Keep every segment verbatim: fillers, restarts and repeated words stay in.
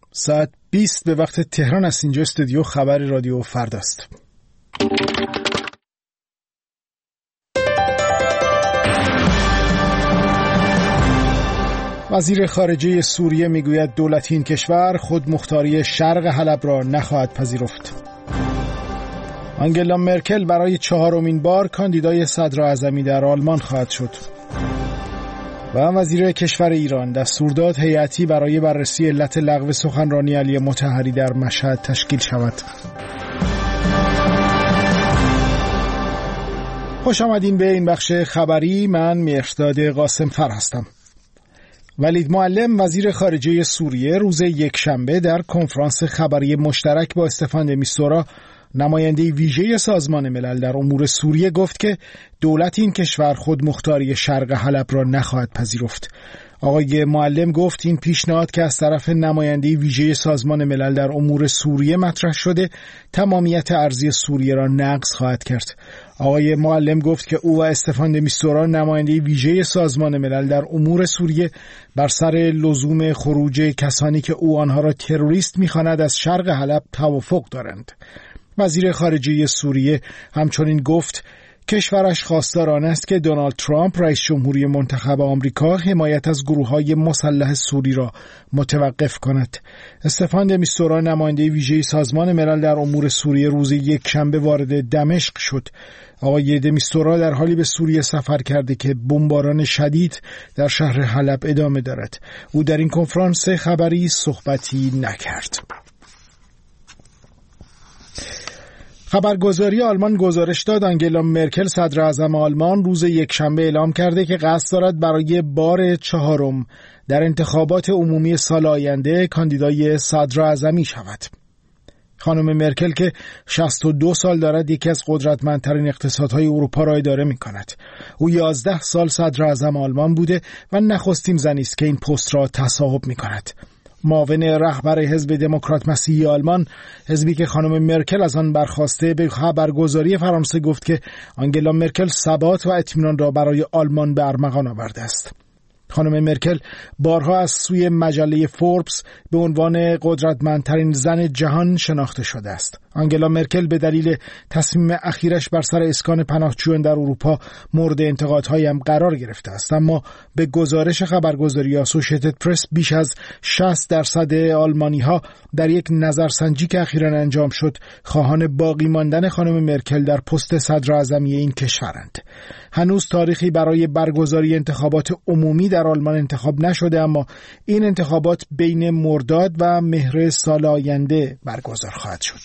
ساعت بیست به وقت تهران است. اینجا استودیو خبر رادیو فردا است. وزیر خارجه سوریه میگوید دولت این کشور خود مختاری شرق حلب را نخواهد پذیرفت. آنگلا مرکل برای چهارمین بار کاندیدای صدراعظمی در آلمان خواهد شد. و وزیر کشور ایران دستور داد هیئتی برای بررسی علت لغو سخنرانی علی مطهری در مشهد تشکیل شود. خوش آمدین به این بخش خبری. من مهرداد قاسمفر هستم. ولید معلم وزیر خارجه سوریه روز یکشنبه در کنفرانس خبری مشترک با استفان د میستورا نماینده ویژه سازمان ملل در امور سوریه گفت که دولت این کشور خود مختاری شرق حلب را نخواهد پذیرفت. آقای معلم گفت این پیشنهاد که از طرف نماینده ویژه سازمان ملل در امور سوریه مطرح شده تمامیت ارضی سوریه را نقض خواهد کرد. آقای معلم گفت که او و استفان د میستورا نماینده ویژه سازمان ملل در امور سوریه بر سر لزوم خروج کسانی که او آنها را تروریست می‌خواند از شرق حلب توافق دارند. وزیر خارجه سوریه همچنین گفت کشورش خواستار آن است که دونالد ترامپ رئیس جمهوری منتخب آمریکا حمایت از گروه‌های مسلح سوری را متوقف کند. استفان د میستورا نماینده ویژه سازمان ملل در امور سوریه روز یکشنبه وارد دمشق شد. آقای د میستورا در حالی به سوریه سفر کرده که بمباران شدید در شهر حلب ادامه دارد. او در این کنفرانس خبری صحبتی نکرد. خبرگزاری آلمان گزارش داد آنگلا مرکل صدر اعظم آلمان روز یکشنبه اعلام کرده که قصد دارد برای بار چهارم در انتخابات عمومی سال آینده کاندیدای صدراعظمی شود. خانم مرکل که شصت و دو سال دارد یکی از قدرتمندترین اقتصادهای اروپا را اداره می کند. او یازده سال صدر اعظم آلمان بوده و نخستین زنی است که این پست را تصاحب می کند. معاون رهبر حزب دموکرات مسیحی آلمان، حزبی که خانم مرکل از آن برخاسته، به خبرگزاری فرانسه گفت که آنگلا مرکل ثبات و اطمینان را برای آلمان به ارمغان آورده است. خانم مرکل بارها از سوی مجله فوربس به عنوان قدرتمندترین زن جهان شناخته شده است. آنگلا مرکل به دلیل تصمیم اخیرش بر سر اسکان پناهجویان در اروپا مورد انتقادهای هم قرار گرفته است، اما به گزارش خبرگزاری اسوشییتد پرس بیش از شصت درصد آلمانی‌ها در یک نظرسنجی که اخیراً انجام شد خواهان باقی ماندن خانم مرکل در پست صدراعظمی این کشورند. هنوز تاریخی برای برگزاری انتخابات عمومی در آلمان انتخاب نشده، اما این انتخابات بین مرداد و مهر سال آینده برگزار خواهد شد.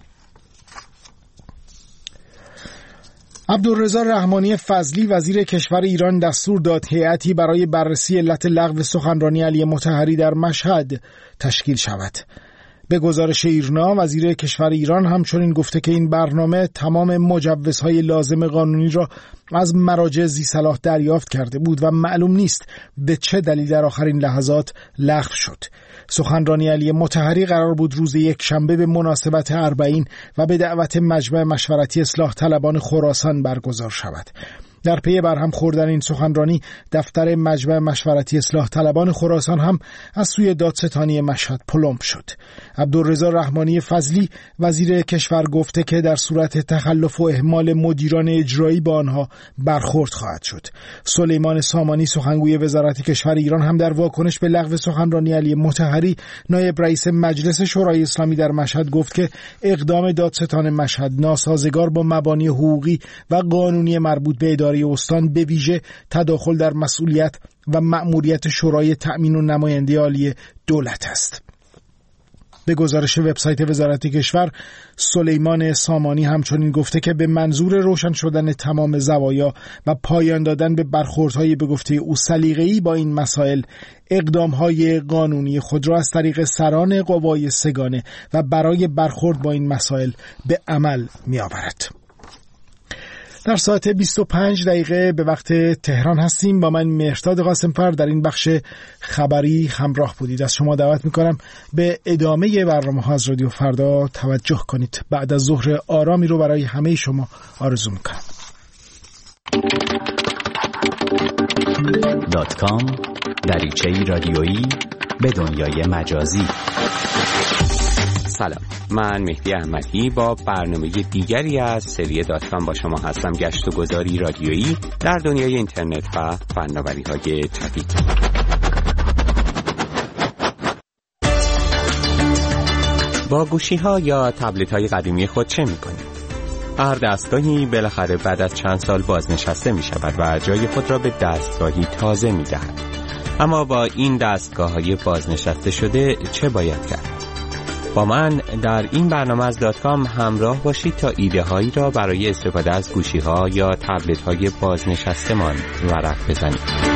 عبدالرضا رحمانی فضلی وزیر کشور ایران دستور داد هیئتی برای بررسی علت لغو سخنرانی علی مطهری در مشهد تشکیل شود. به گزارش ایرنا وزیر کشور ایران همچنین گفته که این برنامه تمام مجوزهای لازم قانونی را از مراجع ذی‌صلاح دریافت کرده بود و معلوم نیست به چه دلیل در آخرین لحظات لغو شد. سخنرانی علی مطهری قرار بود روز یکشنبه به مناسبت اربعین و به دعوت مجمع مشورتی اصلاح طلبان خراسان برگزار شود. در پی برهم خوردن این سخنرانی دفتر مجمع مشورتی اصلاح طلبان خراسان هم از سوی دادستانی مشهد پلمب شد. عبدالرضا رحمانی فضلی وزیر کشور گفته که در صورت تخلف و اهمال مدیران اجرایی با آنها برخورد خواهد شد. سلیمان سامانی سخنگوی وزارت کشور ایران هم در واکنش به لغو سخنرانی علی مطهری نایب رئیس مجلس شورای اسلامی در مشهد گفت که اقدام دادستان مشهد ناسازگار با مبانی حقوقی و قانونی مربوط به اداره استان به ویژه تداخل در مسئولیت و مأموریت شورای تأمین و نماینده عالی دولت است. به گزارش وبسایت وزارت کشور سلیمان سامانی همچنین گفته که به منظور روشن شدن تمام زوایا و پایان دادن به برخوردهای به گفته او سلیقه‌ای با این مسائل اقدامهای قانونی خود را از طریق سران قوای سگانه و برای برخورد با این مسائل به عمل می‌آورد. در ساعت بیست و پنج دقیقه به وقت تهران هستیم. با من مهرداد قاسمفر در این بخش خبری همراه بودید. از شما دعوت میکنم به ادامه برنامه‌ها از رادیو فردا توجه کنید. بعد از ظهر آرامی رو برای همه شما آرزو میکنم. دات کام دریچه‌ای رادیویی به دنیای مجازی. سلام، من مهدی احمدی با برنامه دیگری از سری دات کام با شما هستم. گشت و گذاری رادیویی در دنیای اینترنت و فناوری‌های جدید. با گوشی‌ها یا تبلت‌های قدیمی خود چه می‌کنید؟ هر دستگاهی بالاخره بعد از چند سال بازنشسته می‌شود و جای خود را به دستگاهی تازه می‌دهد. اما با این دستگاه‌های بازنشسته شده چه باید کرد؟ با من در این برنامه از دات کام همراه باشید تا ایده هایی را برای استفاده از گوشی ها یا تبلت های بازنشسته‌مان ورق بزنید.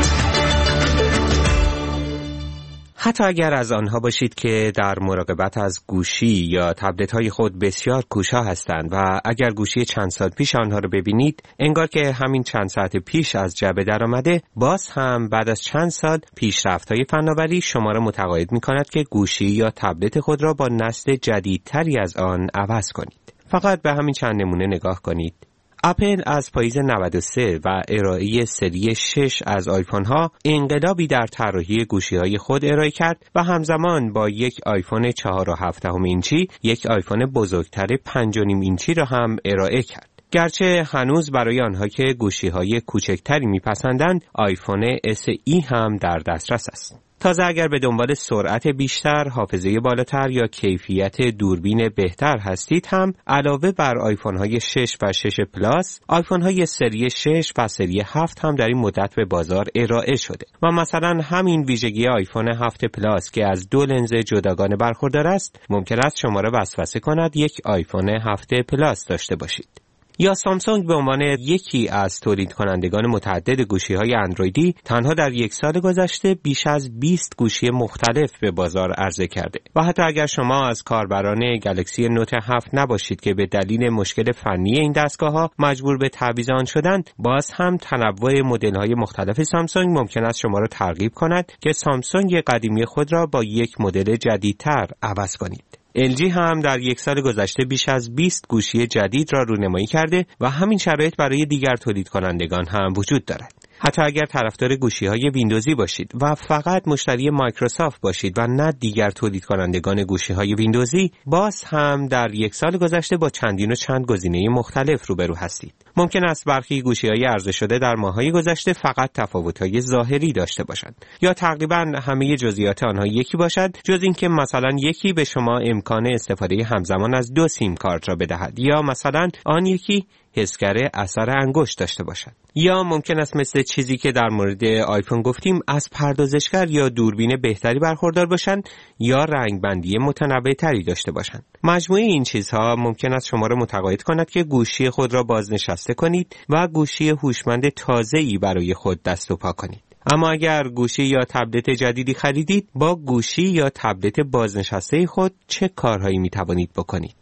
حتی اگر از آنها باشید که در مراقبت از گوشی یا تبلت های خود بسیار کوشا هستند و اگر گوشی چند سال پیش آنها را ببینید انگار که همین چند ساعت پیش از جعبه در آمده، باز هم بعد از چند سال پیشرفت های فناوری شما را متقاعد می کند که گوشی یا تبلت خود را با نسل جدیدتری از آن عوض کنید. فقط به همین چند نمونه نگاه کنید. اپل از پاییز نود و سه و ارائه سری شش از آیفون ها انقلابی در طراحی گوشی های خود ارائه کرد و همزمان با یک آیفون چهار و هفت دهم اینچی یک آیفون بزرگتر پنج و نیم اینچی را هم ارائه کرد. گرچه هنوز برای آنها که گوشی های کوچکتری میپسندند آیفون اس ای هم در دسترس است. تازه اگر به دنبال سرعت بیشتر، حافظه بالاتر یا کیفیت دوربین بهتر هستید هم علاوه بر آیفون های شش و شش پلاس، آیفون های سری شش و سری هفت هم در این مدت به بازار ارائه شده و مثلا همین ویژگی آیفون هفت پلاس که از دو لنز جداگانه برخوردار است ممکن است شما را وسوسه کند یک آیفون هفت پلاس داشته باشید. یا سامسونگ به عنوان یکی از تولید کنندگان متعدد گوشی‌های اندرویدی تنها در یک سال گذشته بیش از بیست گوشی مختلف به بازار عرضه کرده و حتی اگر شما از کاربران گلکسی نوت هفت نباشید که به دلیل مشکل فنی این دستگاه‌ها مجبور به تعویض آن شدند، باز هم تنوع مدل‌های مختلف سامسونگ ممکن است شما را ترغیب کند که سامسونگ قدیمی خود را با یک مدل جدیدتر عوض کنید. ال جی هم در یک سال گذشته بیش از بیست گوشی جدید را رونمایی کرده و همین شرایط برای دیگر تولید کنندگان هم وجود دارد. حتی اگر طرفدار گوشی‌های ویندوزی باشید و فقط مشتری مایکروسافت باشید و نه دیگر تولید کنندگان گوشی‌های ویندوزی، باز هم در یک سال گذشته با چندین و چند گزینه مختلف روبرو هستید. ممکن است برخی گوشی‌های عرضه شده در ماه‌های گذشته فقط تفاوت‌های ظاهری داشته باشند یا تقریباً همه جزئیات آنها یکی باشد، جز اینکه مثلا یکی به شما امکان استفاده همزمان از دو سیم کارت را بدهد یا مثلا آن یکی حسگر اثر انگشت داشته باشد. یا ممکن است مثل چیزی که در مورد آیفون گفتیم از پردازشگر یا دوربین بهتری برخوردار باشند یا رنگبندی متنوع‌تری داشته باشند. مجموعه این چیزها ممکن است شما را متقاعد کند که گوشی خود را بازنشسته کنید و گوشی هوشمند تازه‌ای برای خود دست و پا کنید. اما اگر گوشی یا تبلت جدیدی خریدید، با گوشی یا تبلت بازنشسته خود چه کارهایی می توانید بکنید؟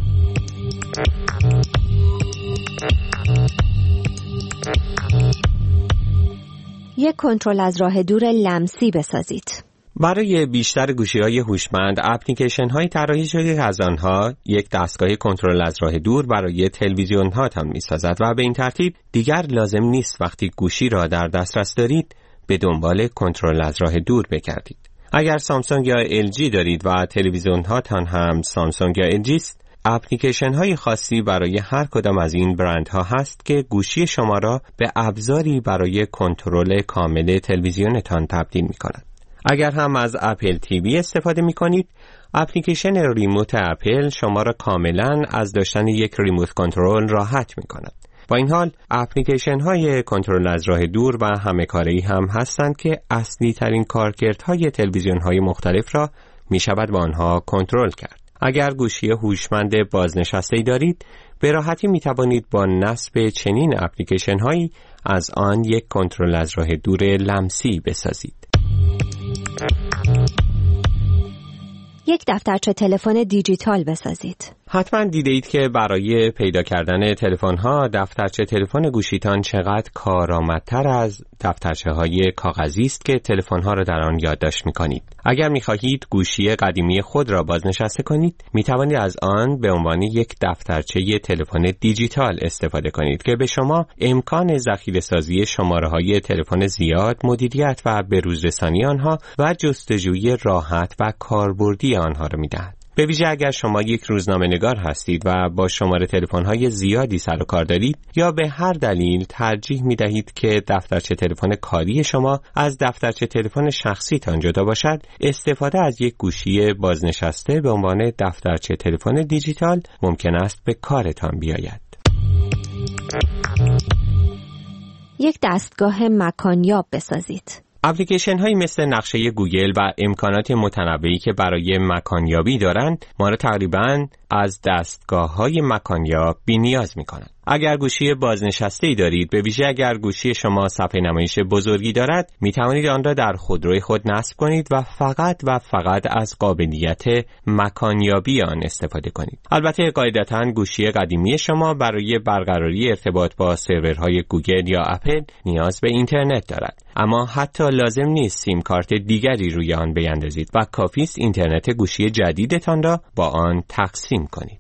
یک کنترل از راه دور لمسی بسازید. برای بیشتر گوشی‌های هوشمند، اپلیکیشن‌های طراحی شده از آنها یک دستگاه کنترل از راه دور برای تلویزیون‌هاتان می‌سازد و به این ترتیب دیگر لازم نیست وقتی گوشی را در دسترس دارید به دنبال کنترل از راه دور بگردید. اگر سامسونگ یا ال جی دارید و تلویزیون‌هاتان هم سامسونگ یا ال جی است، اپلیکیشن های خاصی برای هر کدام از این برندها هست که گوشی شما را به ابزاری برای کنترل کامل تلویزیونتان تبدیل می کند. اگر هم از اپل تیوی استفاده می کنید، اپلیکیشن ریموت اپل شما را کاملا از داشتن یک ریموت کنترل راحت می کند. با این حال اپلیکیشن های کنترل از راه دور و همه کاری هم هستند که اصلی ترین کارکردهای تلویزیون های مختلف را می شود با آنها کنترل کرد. اگر گوشی هوشمند بازنشسته‌ای دارید، به راحتی می توانید با نصب چنین اپلیکیشن هایی از آن یک کنترل از راه دور لمسی بسازید. یک دفترچه تلفن دیجیتال بسازید. حتما دیده اید که برای پیدا کردن تلفن‌ها دفترچه تلفن گوشیتان چقدر کارآمدتر از دفترچه‌های کاغذی است که تلفن‌ها را در آن یادداشت می‌کنید. اگر می‌خواهید گوشی قدیمی خود را بازنشسته کنید، می‌توانید از آن به عنوان یک دفترچه تلفن دیجیتال استفاده کنید که به شما امکان ذخیره‌سازی شماره‌های تلفن زیاد، مدیریت و بروزرسانی آنها و جستجوی راحت و کاربردی آنها را می‌دهد. به ویژه اگر شما یک روزنامه‌نگار هستید و با شماره تلفن‌های زیادی سر و کار دارید یا به هر دلیل ترجیح می‌دهید که دفترچه تلفن کاری شما از دفترچه تلفن شخصیتان جدا باشد، استفاده از یک گوشی بازنشسته به عنوان دفترچه تلفن دیجیتال ممکن است به کارتان بیاید. یک دستگاه مکانیاب بسازید. اپلیکیشن هایی مثل نقشه گوگل و امکانات متنوعی که برای مکانیابی دارند ما را تقریباً از دستگاه های مکانیاب بی نیاز می کنند. اگر گوشی بازنشسته‌ای دارید، به ویژه اگر گوشی شما صفحه نمایش بزرگی دارد، می توانید آن را در خودروی خود نصب کنید و فقط و فقط از قابلیت مکانیابی آن استفاده کنید. البته قاعدتاً گوشی قدیمی شما برای برقراری ارتباط با سرورهای گوگل یا اپل نیاز به اینترنت دارد، اما حتی لازم نیست سیم کارت دیگری روی آن بیندازید و کافی است اینترنت گوشی جدیدتان را با آن تقسیم کنید.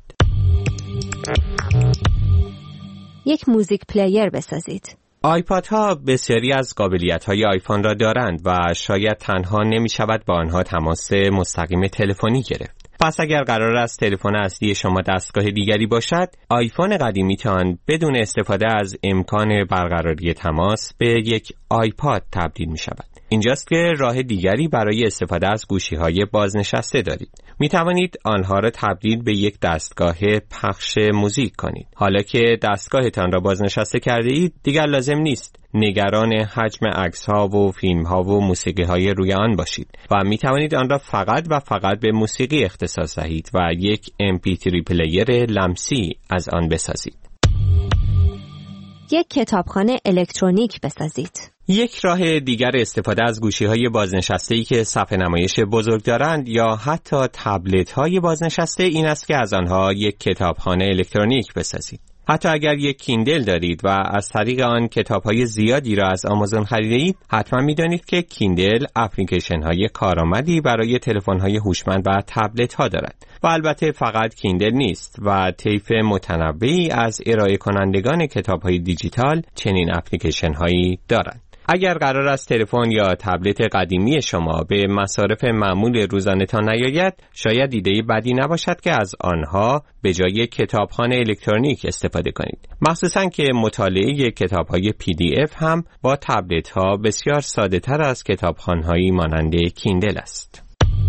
یک موزیک پلیر بسازید. آیپاد ها بسیاری از قابلیت های آیفون را دارند و شاید تنها نمی شود با آنها تماس مستقیم تلفنی گرفت. پس اگر قرار است تلفن اصلی شما دستگاه دیگری باشد، آیفون قدیمیتان بدون استفاده از امکان برقراری تماس به یک آیپاد تبدیل می شود. اینجاست که راه دیگری برای استفاده از گوشی‌های بازنشسته دارید. می توانید آنها را تبدیل به یک دستگاه پخش موزیک کنید. حالا که دستگاهتان را بازنشسته کرده اید، دیگر لازم نیست نگران حجم عکس‌ها و فیلم‌ها و موسیقی‌های روی آن باشید و می توانید آن را فقط و فقط به موسیقی اختصاص دهید و یک ام پی تری پلیر لمسی از آن بسازید. یک کتابخانه الکترونیک بسازید. یک راه دیگر استفاده از گوشی‌های بازنشسته‌ای که صفحه نمایش بزرگ دارند یا حتی تبلت‌های بازنشسته این است که از آنها یک کتابخانه الکترونیک بسازید. حتی اگر یک کیندل دارید و از طریق آن کتاب‌های زیادی را از آمازون خریده‌اید، حتما می‌دانید که کیندل اپلیکیشن‌های کارآمدی برای تلفن‌های هوشمند و تبلت‌ها دارد. و البته فقط کیندل نیست و طیف متنوعی از ارائه کنندگان کتاب‌های دیجیتال چنین اپلیکیشن‌هایی دارند. اگر قرار است تلفن یا تبلت قدیمی شما به مصارف معمول روزانه‌تان نیاید، شاید ایده بدی نباشد که از آنها به جای کتابخانه الکترونیک استفاده کنید. مخصوصاً که مطالعه کتاب‌های پی دی اف هم با تبلت‌ها بسیار ساده‌تر از کتابخانه‌هایی مانند کیندل است.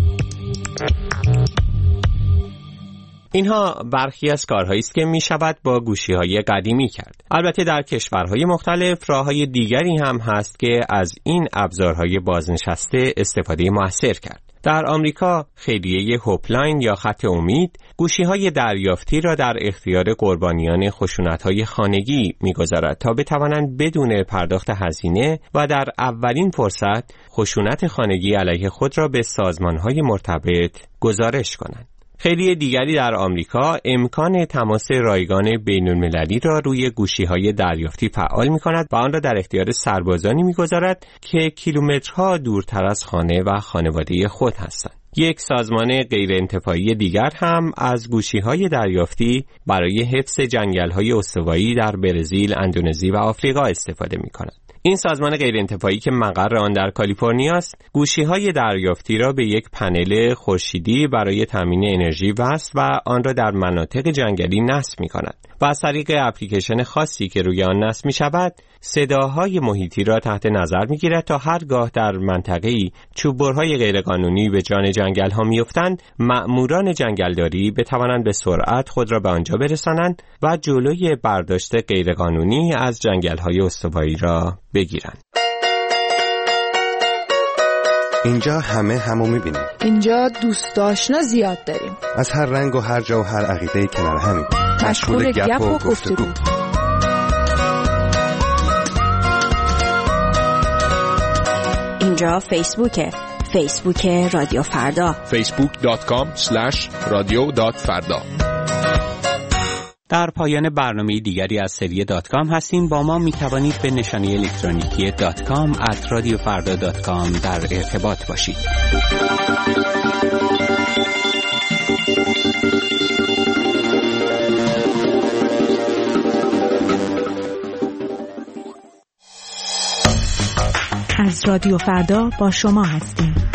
اینها برخی از کارهایی است که می شود با گوشی‌های قدیمی کرد. البته در کشورهای مختلف راه‌های دیگری هم هست که از این ابزارهای بازنشسته استفاده مؤثر کرد. در آمریکا خیریه هوپلاین یا خط امید گوشی‌های دریافتی را در اختیار قربانیان خشونت‌های خانگی می‌گذارد تا بتوانند بدون پرداخت هزینه و در اولین فرصت خشونت خانگی علیه خود را به سازمان‌های مرتبط گزارش کنند. خیلی دیگری در آمریکا امکان تماس رایگان بین‌المللی را روی گوشی‌های دریافتی فعال می‌کند و آن را در اختیار سربازانی می‌گذارد که کیلومترها دورتر از خانه و خانواده خود هستند. یک سازمان غیرانتفاعی دیگر هم از گوشی‌های دریافتی برای حفظ جنگل‌های استوایی در برزیل، اندونزی و آفریقا استفاده می‌کند. این سازمان غیرانتفاعی که مقر آن در کالیفرنیا است، گوشی‌های دریافتی را به یک پنل خورشیدی برای تامین انرژی وصل و آن را در مناطق جنگلی نصب می‌کند و از طریق اپلیکیشن خاصی که روی آن نصب می‌شود، صداهای محیطی را تحت نظر می‌گیرد تا هرگاه در منطقه‌ای چوببرهای غیرقانونی به جان جنگل‌ها می‌افتند، مأموران جنگلداری بتوانند به سرعت خود را به آنجا برسانند و جلوی برداشت غیرقانونی از جنگل‌های استوایی را بگیرند. اینجا همه همو می‌بینیم. اینجا دوست آشنا زیاد داریم. از هر رنگ و هر جا و هر عقیده‌ای کنار همیم. مشغول گپ و گفتگو. اینجا فیسبوکه. فیسبوک رادیو فردا، فیسبوک دات کام اسلش رادیو دات فردا. در پایان برنامه دیگری از سری دات کام هستیم. با ما می توانید به نشانی الکترونیکی دات کام ات رادیو فردا دات کام در ارتباط باشید. از رادیو فردا با شما هستیم.